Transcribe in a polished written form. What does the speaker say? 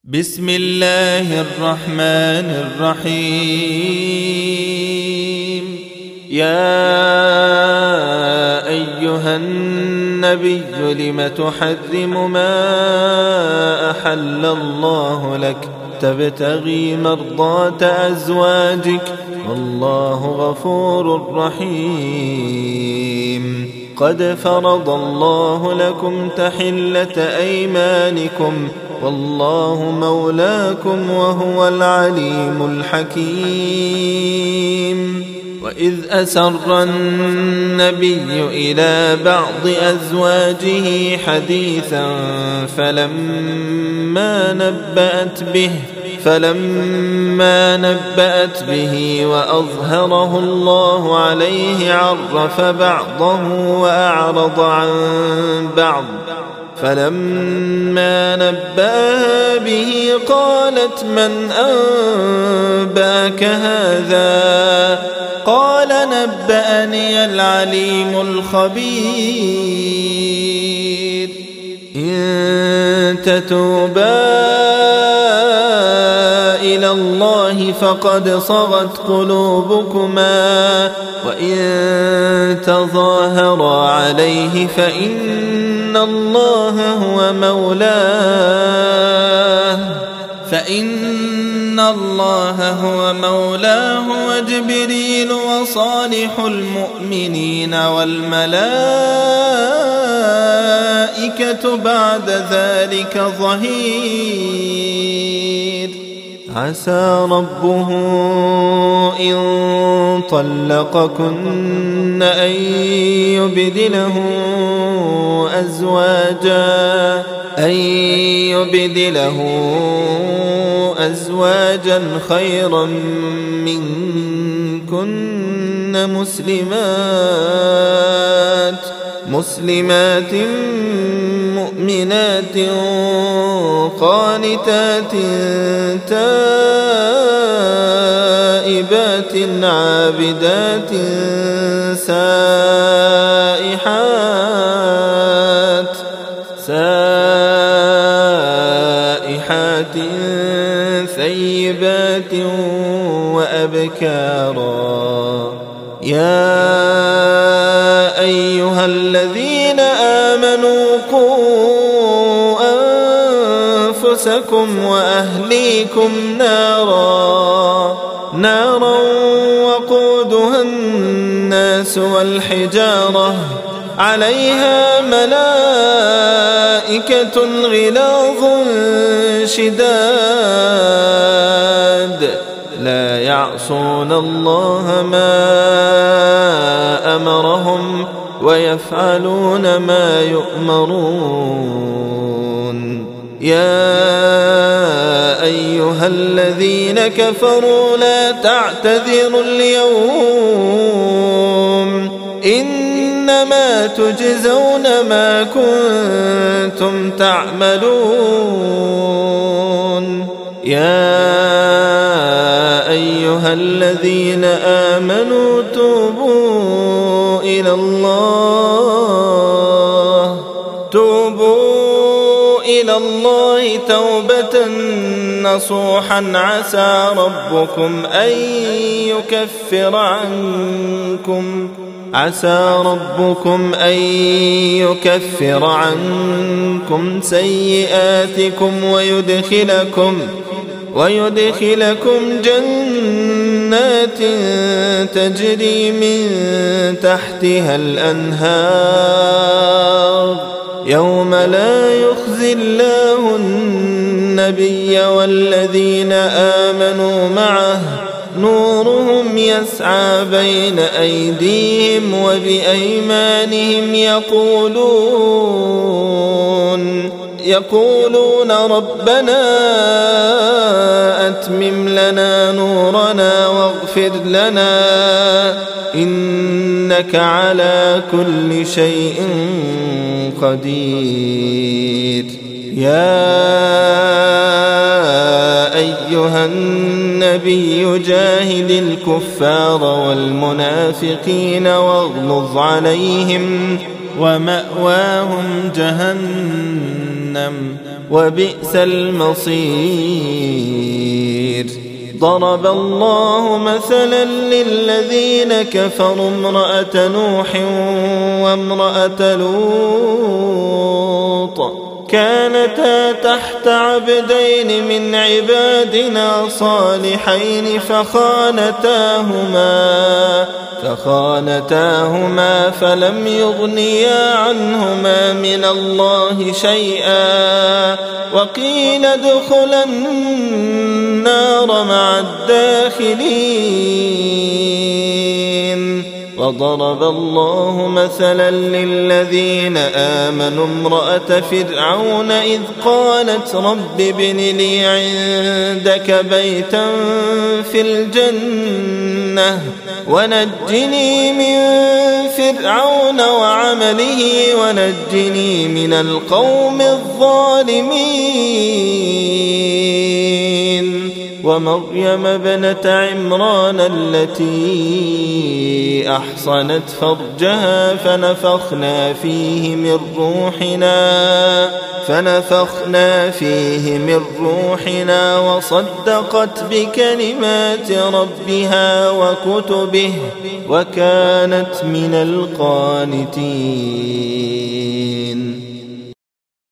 بسم الله الرحمن الرحيم. يا أيها النبي لم تحرم ما أحل الله لك تبتغي مرضات أزواجك والله غفور رحيم. قد فرض الله لكم تحلة أيمانكم والله مولاكم وهو العليم الحكيم. وإذ أسر النبي إلى بعض أزواجه حديثا فلما نبأت به وأظهره الله عليه عرف بعضه وأعرض عن بعض. فلما نبأها به قالت من أنباك هذا؟ قال نبأني العليم الخبير. إن تتوبا إلى الله فقد صغت قلوبكما وإن تظاهرا عليه فإن الله هو مولاه وجبريل وصالح المؤمنين والملائكة بعد ذلك ظهير. عسى ربه إن طلقكن أن يبدله أزواجا خيرا منكن مسلمات مؤمنات قانتات تائبات عابدات سائحات ثيبات وأبكارا. يا أيها الذين آمنوا قوا أنفسكم وأهليكم نارا وقودها الناس والحجارة عليها ملائكة غلاظ شداد لا يعصون الله ما أمرهم ويفعلون ما يؤمرون. يا أيها الذين كفروا لا تعتذروا اليوم إنما تجزون ما كنتم تعملون. يا أيها الذين آمنوا توبوا إلى الله توبة نصوحا عسى ربكم أن يكفر عنكم سيئاتكم ويدخلكم جنات تجري من تحتها الأنهار يوم لا يخزي الله النبي والذين آمنوا معه نورهم يسعى بين أيديهم وبأيمانهم يقولون ربنا أتمم لنا نورنا واغفر لنا إنك على كل شيء قدير. يا أيها النبي جاهد الكفار والمنافقين واغلظ عليهم ومأواهم جهنم وبئس المصير. ضرب الله مثلا للذين كفروا امرأة نوح وامرأة لوط كانتا تحت عبدين من عبادنا صالحين فخانتاهما فلم يغنيا عنهما من الله شيئا وقيل ادخلا النار مع الداخلين. وضرب الله مثلا للذين آمنوا امرأة فرعون إذ قالت رب ابن لي عندك بيتا في الجنة ونجني من فرعون وعمله ونجني من القوم الظالمين. ومريم ابنة عمران التي أحصنت فرجها فنفخنا فيه من روحنا وصدقت بكلمات ربها وكتبه وكانت من القانتين.